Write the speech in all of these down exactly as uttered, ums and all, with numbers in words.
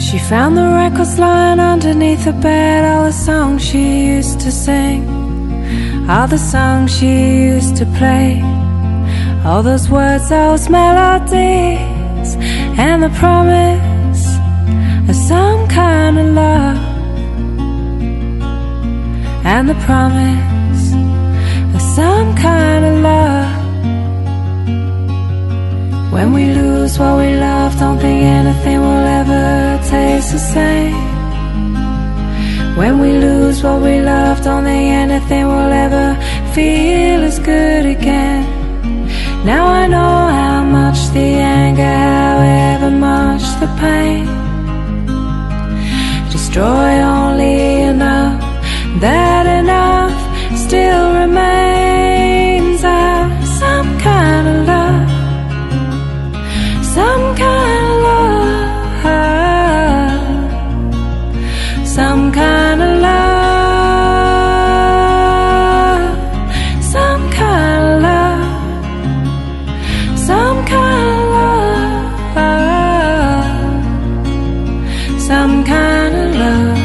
She found the records lying underneath the bed, all the songs she used to sing, all the songs she used to play, all those words, those melodies, and the promise of some kind of love, and the promise of some kind of love. When we lose what we love, don't think anything will ever taste the same. When we lose what we love, don't think anything will ever feel as good again. Now I know how much the anger, however much the pain, destroy only enough, that enough still remains of some kind of love, some kind of love, some kind of love, some kind of love, some kind of love, some kind of love.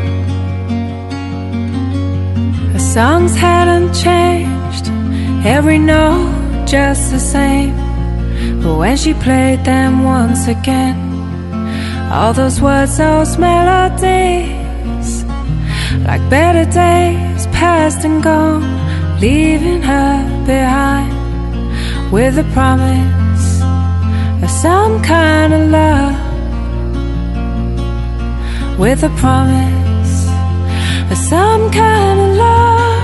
Her songs hadn't changed, every note just the same. But when she played them once again, all those words, those melodies, like better days past and gone, leaving her behind with a promise of some kind of love, with a promise of some kind of love.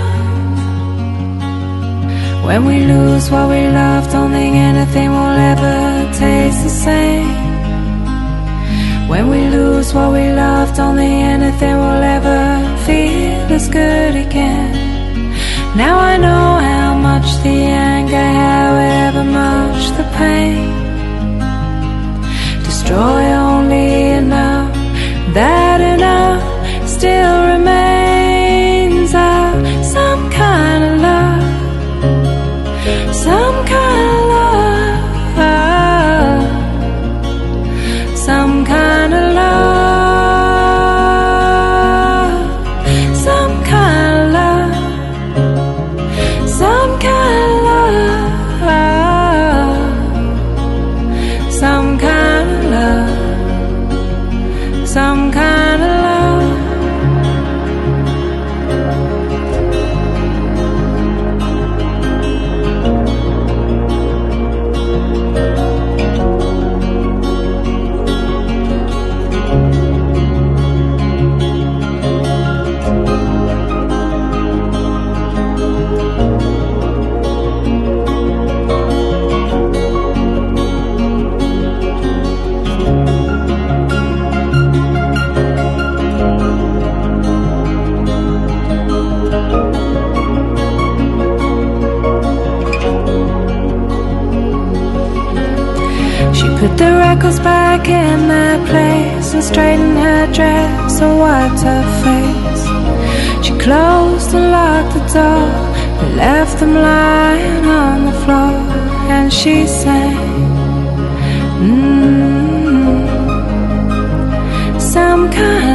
When we lose what we love, don't think anything will ever taste the same. When we lose what we love, don't think anything will ever feel as good again. Now I know how much the anger, however much the pain, destroy only enough, that enough still remains of some kind of love, some kind of love, some kind of love, some kind of love, some kind of love, some kind of love, some kind of love. Put the records back in their place and straightened her dress and wiped her face. She closed and locked the door and left them lying on the floor, and she sang, mm-hmm, some kind